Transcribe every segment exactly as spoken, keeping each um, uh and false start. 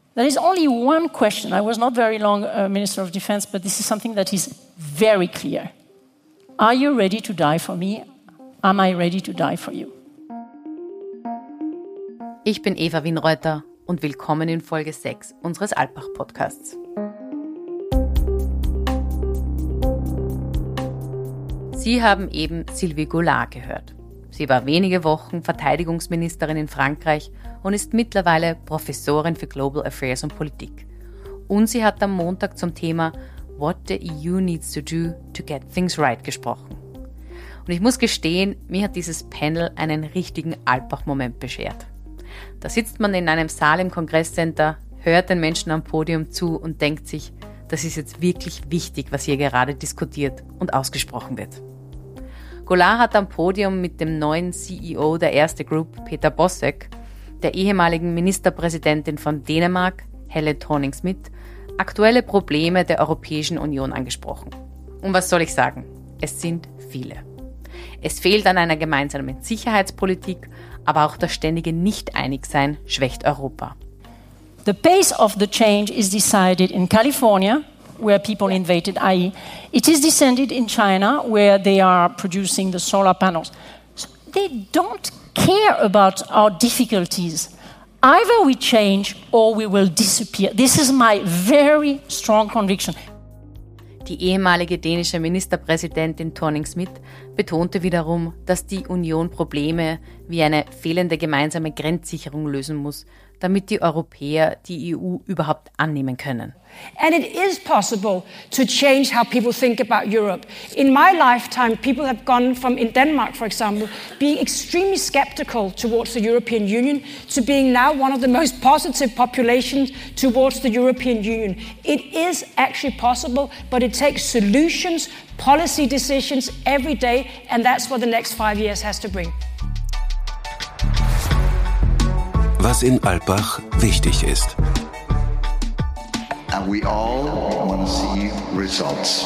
There is only one question. I was not very long uh, Minister of Defense, but this is something that is very clear. Are you ready to die for me? Am I ready to die for you? Ich bin Eva Wienreuter und willkommen in Folge sechs unseres Alpbach-Podcasts. Sie haben eben Sylvie Goulard gehört. Sie war wenige Wochen Verteidigungsministerin in Frankreich und ist mittlerweile Professorin für Global Affairs und Politik. Und sie hat am Montag zum Thema What the E U needs to do to get things right gesprochen. Und ich muss gestehen, mir hat dieses Panel einen richtigen Alpbach-Moment beschert. Da sitzt man in einem Saal im Kongresscenter, hört den Menschen am Podium zu und denkt sich, das ist jetzt wirklich wichtig, was hier gerade diskutiert und ausgesprochen wird. Goulard hat am Podium mit dem neuen C E O der Erste Group, Peter Bosek, der ehemaligen Ministerpräsidentin von Dänemark, Helle Thorning-Schmidt, aktuelle Probleme der Europäischen Union angesprochen. Und was soll ich sagen? Es sind viele. Es fehlt an einer gemeinsamen Sicherheitspolitik, aber auch das ständige Nicht-Einig-Sein schwächt Europa. The pace of the change is decided in California, where people invaded, that is, it is decided in China, where they are producing the solar panels. So they don't care about our difficulties. Either we change or we will disappear. This is my very strong conviction. Die ehemalige dänische Ministerpräsidentin Thorning-Schmidt betonte wiederum, dass die Union Probleme wie eine fehlende gemeinsame Grenzsicherung lösen muss, damit die Europäer die E U überhaupt annehmen können. And it is possible to change how people think about Europe. In my lifetime, people have gone from, in Denmark, for example, being extremely skeptical towards the European Union to being now one of the most positive populations towards the European Union. It is actually possible, but it takes solutions, policy decisions every day, and that's what the next five years has to bring. Was in Alpbach wichtig ist. And we all want to see results.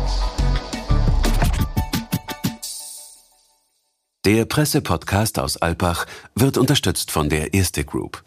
Der Pressepodcast aus Alpbach wird unterstützt von der Erste Group.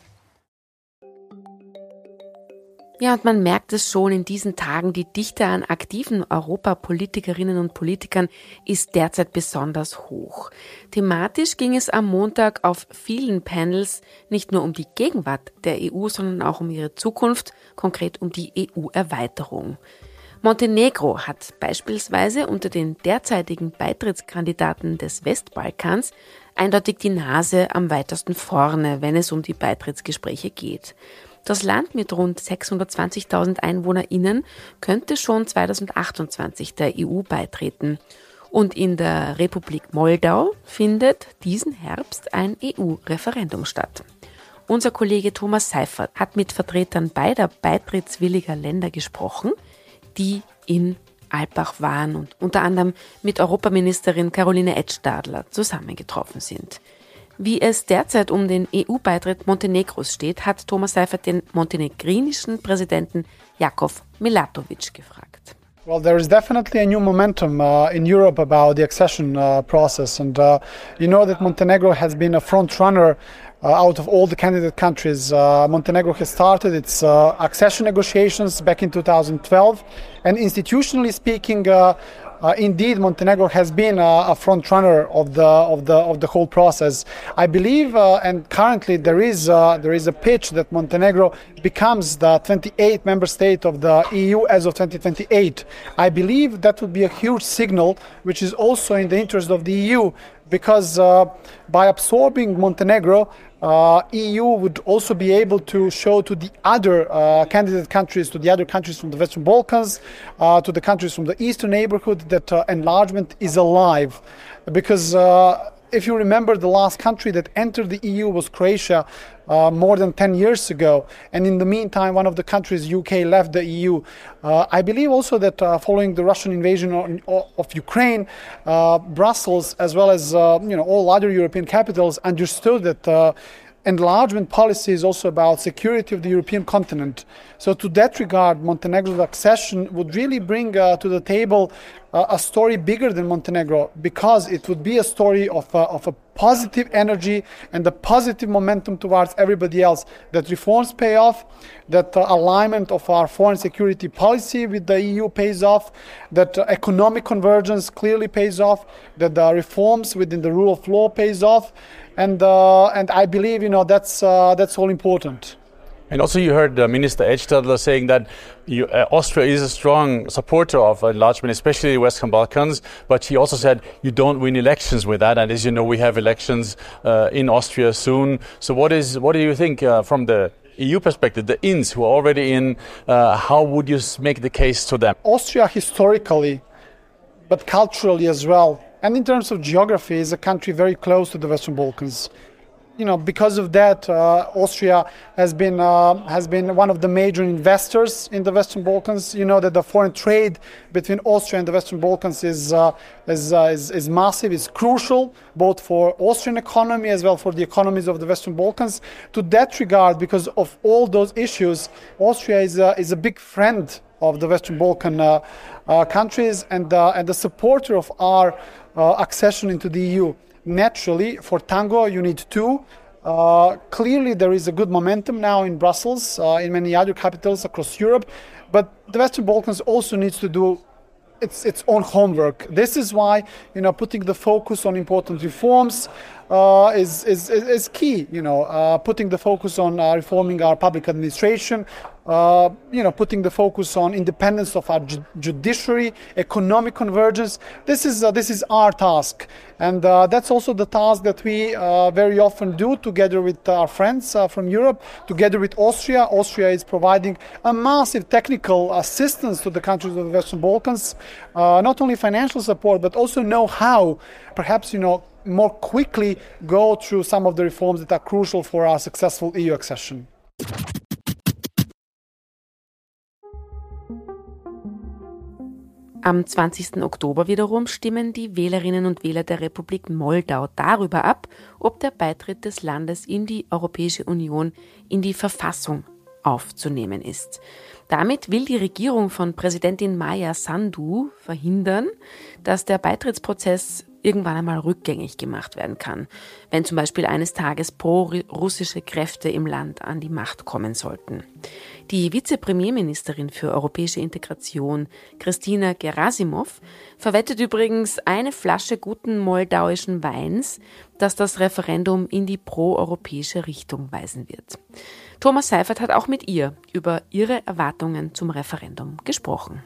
Ja, und man merkt es schon in diesen Tagen, die Dichte an aktiven Europapolitikerinnen und Politikern ist derzeit besonders hoch. Thematisch ging es am Montag auf vielen Panels nicht nur um die Gegenwart der E U, sondern auch um ihre Zukunft, konkret um die E U-Erweiterung. Montenegro hat beispielsweise unter den derzeitigen Beitrittskandidaten des Westbalkans eindeutig die Nase am weitesten vorne, wenn es um die Beitrittsgespräche geht. Das Land mit rund sechshundertzwanzigtausend EinwohnerInnen könnte schon zweitausendachtundzwanzig der E U beitreten. Und in der Republik Moldau findet diesen Herbst ein E U-Referendum statt. Unser Kollege Thomas Seifert hat mit Vertretern beider beitrittswilliger Länder gesprochen, die in Alpbach waren und unter anderem mit Europaministerin Caroline Edstadler zusammengetroffen sind. Wie es derzeit um den E U-Beitritt Montenegros steht, hat Thomas Seifert den montenegrinischen Präsidenten Jakov Milatovic gefragt. Well, there is definitely a new momentum uh, in Europe about the accession uh, process, and uh, you know that Montenegro has been a front runner uh, out of all the candidate countries. Uh, Montenegro has started its uh, accession negotiations back in two thousand twelve, and institutionally speaking, uh, Uh, indeed, Montenegro has been uh, a front runner of the of the of the whole process. I believe, uh, and currently there is uh, there is a pitch that Montenegro becomes the twenty-eighth member state of the E U as of twenty twenty-eight. I believe that would be a huge signal, which is also in the interest of the E U, because uh, by absorbing Montenegro, Uh, E U would also be able to show to the other uh, candidate countries, to the other countries from the Western Balkans, uh, to the countries from the Eastern neighborhood, that uh, enlargement is alive. Because uh, if you remember, the last country that entered the E U was Croatia uh, more than ten years ago. And in the meantime, one of the countries, U K, left the E U. Uh, I believe also that uh, following the Russian invasion on, of Ukraine, uh, Brussels, as well as uh, you know all other European capitals, understood that uh, enlargement policy is also about security of the European continent. So to that regard, Montenegro's accession would really bring uh, to the table uh, a story bigger than Montenegro, because it would be a story of, uh, of a positive energy and a positive momentum towards everybody else, that reforms pay off, that uh, alignment of our foreign security policy with the E U pays off, that uh, economic convergence clearly pays off, that the reforms within the rule of law pays off. And uh, and I believe, you know, that's uh, that's all important. And also you heard uh, Minister Edstadler saying that you, uh, Austria is a strong supporter of enlargement, especially the Western Balkans, but he also said you don't win elections with that. And as you know, we have elections uh, in Austria soon. So what is what do you think uh, from the E U perspective, the Ins who are already in, uh, how would you make the case to them? Austria historically, but culturally as well, and in terms of geography, is a country very close to the Western Balkans. You know, because of that, uh, Austria has been uh, has been one of the major investors in the Western Balkans. You know that the foreign trade between Austria and the Western Balkans is uh, is, uh, is is massive. It's crucial both for Austrian economy as well for the economies of the Western Balkans. To that regard, because of all those issues, Austria is a, is a big friend of the Western Balkan uh, uh, countries and uh, and the supporter of our uh, accession into the E U. Naturally, for tango, you need two. Uh, clearly, there is a good momentum now in Brussels, uh, in many other capitals across Europe, but the Western Balkans also needs to do its its own homework. This is why, you know, putting the focus on important reforms uh, is, is is key. You know, uh, putting the focus on uh, reforming our public administration. Uh, you know, putting the focus on independence of our ju- judiciary, economic convergence. This is uh, this is our task, and uh, that's also the task that we uh, very often do together with our friends uh, from Europe, together with Austria. Austria is providing a massive technical assistance to the countries of the Western Balkans, uh, not only financial support, but also know-how, perhaps, you know, more quickly go through some of the reforms that are crucial for our successful E U accession. Am zwanzigsten Oktober wiederum stimmen die Wählerinnen und Wähler der Republik Moldau darüber ab, ob der Beitritt des Landes in die Europäische Union in die Verfassung aufzunehmen ist. Damit will die Regierung von Präsidentin Maia Sandu verhindern, dass der Beitrittsprozess irgendwann einmal rückgängig gemacht werden kann, wenn zum Beispiel eines Tages pro-russische Kräfte im Land an die Macht kommen sollten. Die Vizepremierministerin für europäische Integration, Kristina Gerasimov, verwettet übrigens eine Flasche guten moldauischen Weins, dass das Referendum in die pro-europäische Richtung weisen wird. Thomas Seifert hat auch mit ihr über ihre Erwartungen zum Referendum gesprochen.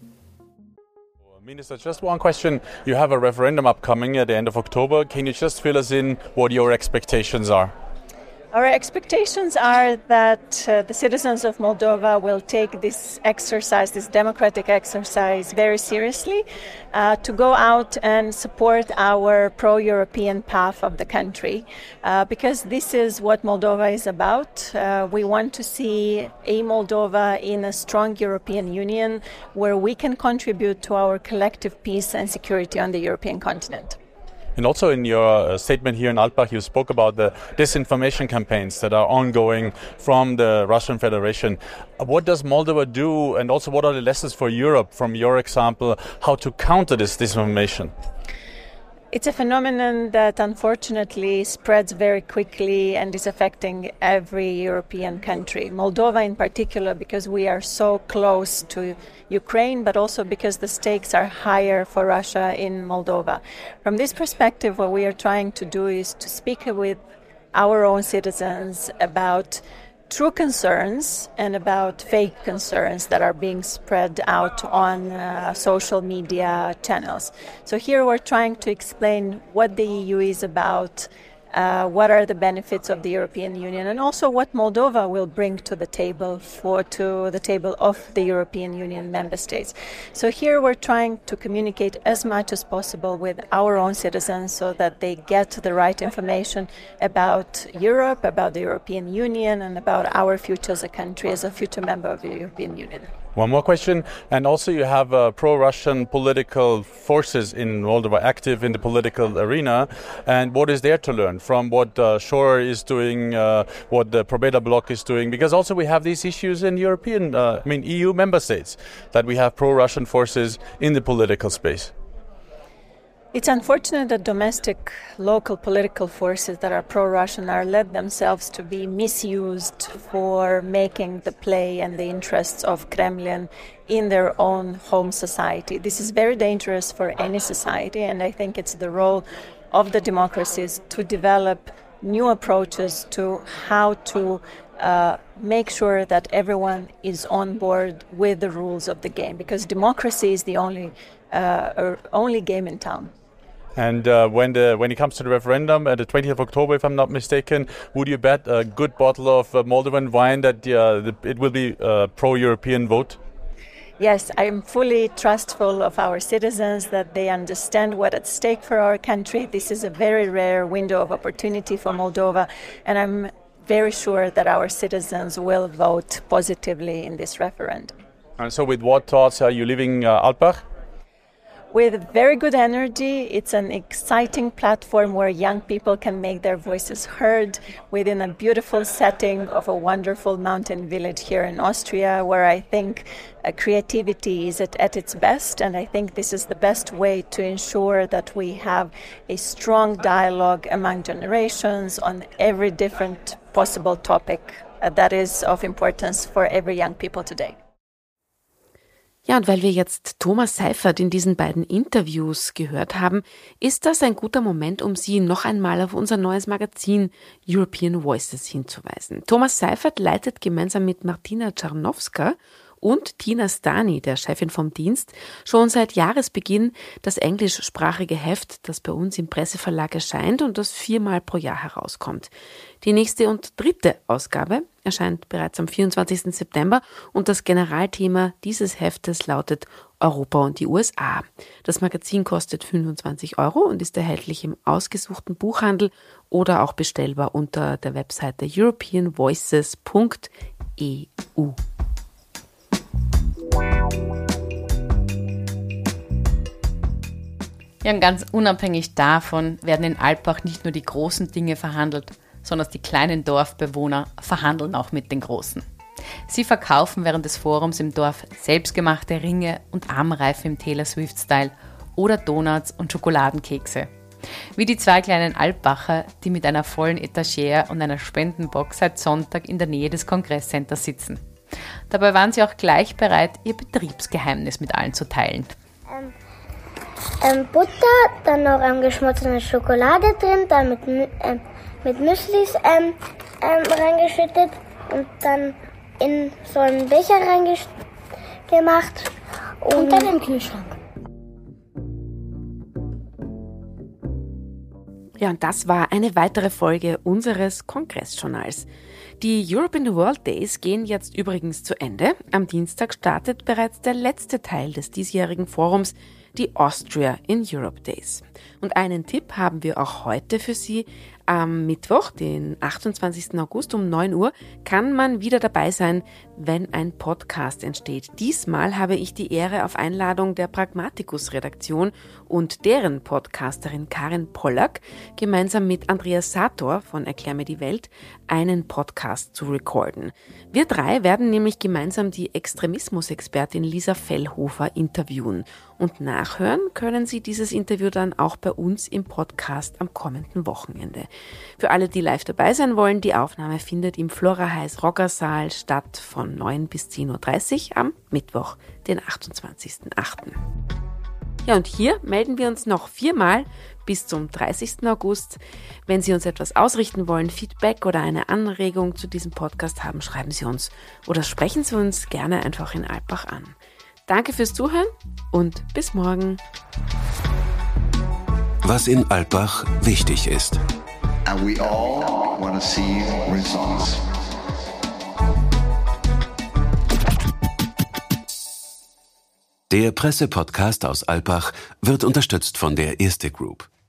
Minister, just one question. You have a referendum upcoming at the end of October. Can you just fill us in what your expectations are? Our expectations are that uh, the citizens of Moldova will take this exercise, this democratic exercise, very seriously, uh, to go out and support our pro-European path of the country, uh, because this is what Moldova is about. Uh, we want to see a Moldova in a strong European Union where we can contribute to our collective peace and security on the European continent. And also in your statement here in Alpbach, you spoke about the disinformation campaigns that are ongoing from the Russian Federation. What does Moldova do, and also what are the lessons for Europe from your example, how to counter this disinformation? It's a phenomenon that unfortunately spreads very quickly and is affecting every European country. Moldova in particular, because we are so close to Ukraine, but also because the stakes are higher for Russia in Moldova. From this perspective, what we are trying to do is to speak with our own citizens about true concerns and about fake concerns that are being spread out on uh, social media channels. So here we're trying to explain what the E U is about, uh, what are the benefits of the European Union, and also what Moldova will bring to the table for to the table of the European Union member states. So here we're trying to communicate as much as possible with our own citizens so that they get the right information about Europe, about the European Union, and about our future as a country, as a future member of the European Union. One more question, and also you have uh, pro-Russian political forces in Moldova active in the political arena, and what is there to learn different from what uh, Shore is doing, uh, what the Probeta bloc is doing, because also we have these issues in European, uh, I mean E U member states, that we have pro-Russian forces in the political space. It's unfortunate that domestic, local political forces that are pro-Russian are led themselves to be misused for making the play and the interests of Kremlin in their own home society. This is very dangerous for any society, and I think it's the role of the democracies to develop new approaches to how to uh, make sure that everyone is on board with the rules of the game, because democracy is the only, uh, only game in town. And uh, when the when it comes to the referendum at the twentieth of October, if I'm not mistaken, would you bet a good bottle of uh, Moldovan wine that uh, the, it will be a pro-European vote? Yes, I'm fully trustful of our citizens, that they understand what's at stake for our country. This is a very rare window of opportunity for Moldova, and I'm very sure that our citizens will vote positively in this referendum. And so with what thoughts are you leaving uh, Alpbach? With very good energy. It's an exciting platform where young people can make their voices heard within a beautiful setting of a wonderful mountain village here in Austria, where I think uh, creativity is at, at its best. And I think this is the best way to ensure that we have a strong dialogue among generations on every different possible topic uh, that is of importance for every young people today. Ja, und weil wir jetzt Thomas Seifert in diesen beiden Interviews gehört haben, ist das ein guter Moment, um Sie noch einmal auf unser neues Magazin European Voices hinzuweisen. Thomas Seifert leitet gemeinsam mit Martina Czarnowska und Tina Stani, der Chefin vom Dienst, schon seit Jahresbeginn das englischsprachige Heft, das bei uns im Presseverlag erscheint und das viermal pro Jahr herauskommt. Die nächste und dritte Ausgabe erscheint bereits am vierundzwanzigsten September und das Generalthema dieses Heftes lautet Europa und die U S A. Das Magazin kostet fünfundzwanzig Euro und ist erhältlich im ausgesuchten Buchhandel oder auch bestellbar unter der Webseite european voices punkt e u. Ja, und ganz unabhängig davon werden in Alpbach nicht nur die großen Dinge verhandelt, sondern die kleinen Dorfbewohner verhandeln auch mit den Großen. Sie verkaufen während des Forums im Dorf selbstgemachte Ringe und Armreife im Taylor Swift-Style oder Donuts und Schokoladenkekse. Wie die zwei kleinen Alpbacher, die mit einer vollen Etagere und einer Spendenbox seit Sonntag in der Nähe des Kongresscenters sitzen. Dabei waren sie auch gleich bereit, ihr Betriebsgeheimnis mit allen zu teilen. Ähm, ähm, Butter, dann noch ähm, geschmolzene Schokolade drin, dann mit, ähm, mit Müslis ähm, ähm, reingeschüttet und dann in so einen Becher reingemacht und, und dann im Kühlschrank. Ja, und das war eine weitere Folge unseres Kongressjournals. Die Europe in the World Days gehen jetzt übrigens zu Ende. Am Dienstag startet bereits der letzte Teil des diesjährigen Forums, die Austria in Europe Days. Und einen Tipp haben wir auch heute für Sie. Am Mittwoch, den achtundzwanzigsten August um neun Uhr, kann man wieder dabei sein, wenn ein Podcast entsteht. Diesmal habe ich die Ehre, auf Einladung der Pragmaticus-Redaktion und deren Podcasterin Karin Pollack gemeinsam mit Andreas Sator von Erklär mir die Welt einen Podcast zu recorden. Wir drei werden nämlich gemeinsam die Extremismusexpertin Lisa Fellhofer interviewen. Und nachhören können Sie dieses Interview dann auch bei uns im Podcast am kommenden Wochenende. Für alle, die live dabei sein wollen, die Aufnahme findet im Flora Heiß Roggersaal statt von neun bis zehn Uhr dreißig am Mittwoch, den achtundzwanzigsten achten Ja, und hier melden wir uns noch viermal bis zum dreißigsten August. Wenn Sie uns etwas ausrichten wollen, Feedback oder eine Anregung zu diesem Podcast haben, schreiben Sie uns oder sprechen Sie uns gerne einfach in Alpbach an. Danke fürs Zuhören und bis morgen. Was in Alpbach wichtig ist. And we all want to see results. Der Pressepodcast aus Alpbach wird unterstützt von der Erste Group.